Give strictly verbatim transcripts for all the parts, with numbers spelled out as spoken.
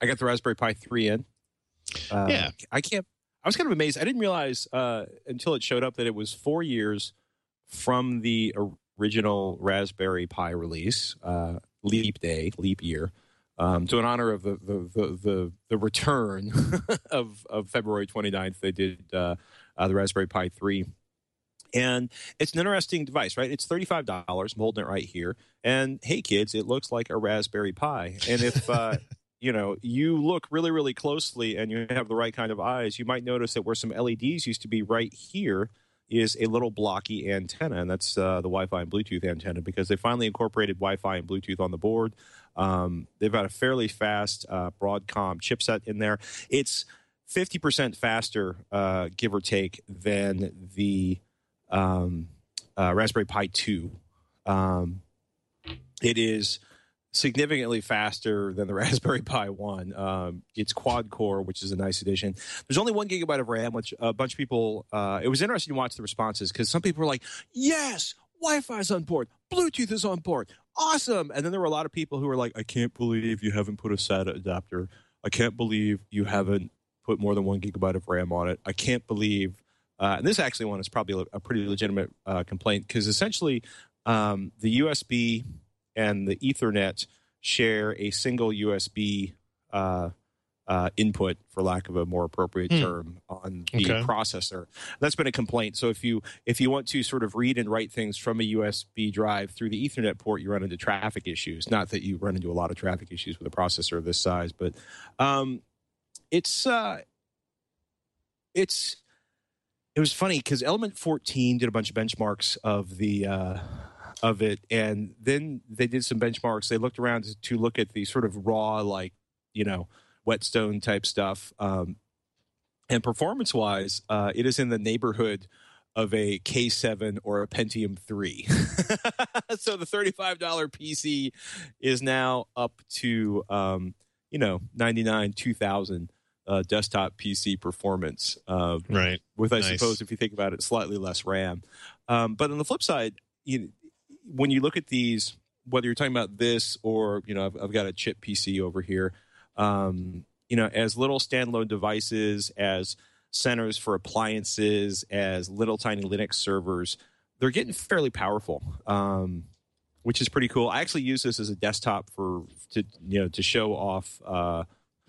I got the Raspberry Pi three in. Uh, yeah. I can't. I was kind of amazed. I didn't realize uh, until it showed up that it was four years from the original Raspberry Pi release, uh, Leap Day, Leap Year. Um, so in honor of the the the the, the return of of February twenty-ninth, they did uh, uh, the Raspberry Pi three. And it's an interesting device, right? It's thirty-five dollars. I'm holding it right here. And hey, kids, it looks like a Raspberry Pi. And if uh, you know, you look really, really closely and you have the right kind of eyes, you might notice that where some L E Ds used to be right here is a little blocky antenna, and that's uh, the Wi-Fi and Bluetooth antenna, because they finally incorporated Wi-Fi and Bluetooth on the board. Um, they've got a fairly fast uh, Broadcom chipset in there. It's fifty percent faster, uh, give or take, than the um, uh, Raspberry Pi two. Um, it is significantly faster than the Raspberry Pi one. Um, it's quad core, which is a nice addition. There's only one gigabyte of RAM, which a bunch of people, uh, it was interesting to watch the responses, because some people were like, yes, Wi-Fi is on board, Bluetooth is on board, awesome. And then there were a lot of people who were like, I can't believe you haven't put a SATA adapter. I can't believe you haven't put more than one gigabyte of RAM on it. I can't believe, uh, and this actually one is probably a pretty legitimate uh, complaint, because essentially um, the U S B and the Ethernet share a single U S B uh, uh, input, for lack of a more appropriate mm. term, on the okay. processor. That's been a complaint. So if you if you want to sort of read and write things from a U S B drive through the Ethernet port, you run into traffic issues. Not that you run into a lot of traffic issues with a processor of this size, but um, it's uh, it's it was funny because Element fourteen did a bunch of benchmarks of the. Uh, of it, and then they did some benchmarks. They looked around to, to look at the sort of raw, like, you know, whetstone type stuff. Um, and performance-wise, uh, it is in the neighborhood of a K seven or a Pentium three. So the thirty-five dollars P C is now up to, um, you know, ninety-nine, two thousand uh, desktop P C performance. Uh, right. With, I nice. suppose, if you think about it, slightly less RAM. Um, but on the flip side, you when you look at these, whether you're talking about this or, you know, I've, I've got a chip P C over here, um, you know, as little standalone devices, as centers for appliances, as little tiny Linux servers, they're getting fairly powerful, um, which is pretty cool. I actually use this as a desktop for, to, you know, to show off uh,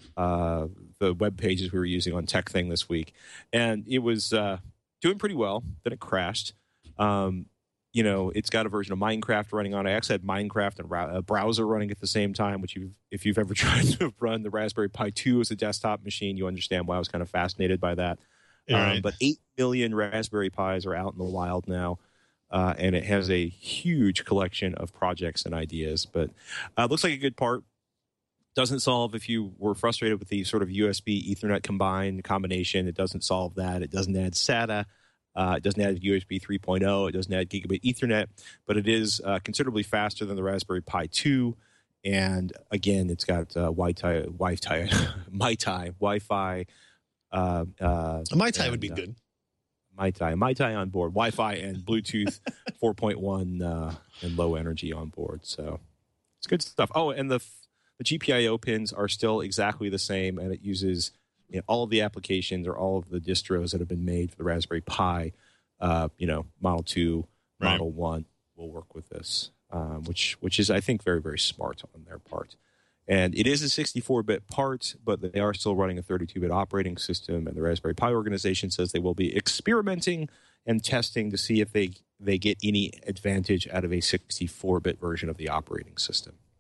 uh, the web pages we were using on TechThing this week. And it was uh, doing pretty well. Then it crashed. Um, You know, it's got a version of Minecraft running on it. I actually had Minecraft and a browser running at the same time, which you've, if you've ever tried to run the Raspberry Pi two as a desktop machine, you understand why I was kind of fascinated by that. Right. Um, but eight million Raspberry Pis are out in the wild now, uh, and it has a huge collection of projects and ideas. But uh, looks like a good part. Doesn't solve, if you were frustrated with the sort of U S B Ethernet combined combination, it doesn't solve that. It doesn't add SATA. Uh, it doesn't add U S B three point oh. It doesn't add gigabit Ethernet, but it is uh, considerably faster than the Raspberry Pi two. And again, it's got uh, Wi-Fi, Wi-Fi, MiTi, Wi-Fi. Uh, uh, a MiTi and, would be uh, good. MiTi, MiTi on board, Wi-Fi and Bluetooth four point one uh, and low energy on board. So it's good stuff. Oh, and the the G P I O pins are still exactly the same, and it uses, you know, all of the applications or all of the distros that have been made for the Raspberry Pi, uh, you know, Model two, right. Model one will work with this, um, which which is, I think, very, very smart on their part. And it is a sixty-four bit part, but they are still running a thirty-two bit operating system, and the Raspberry Pi organization says they will be experimenting and testing to see if they, they get any advantage out of a sixty-four bit version of the operating system.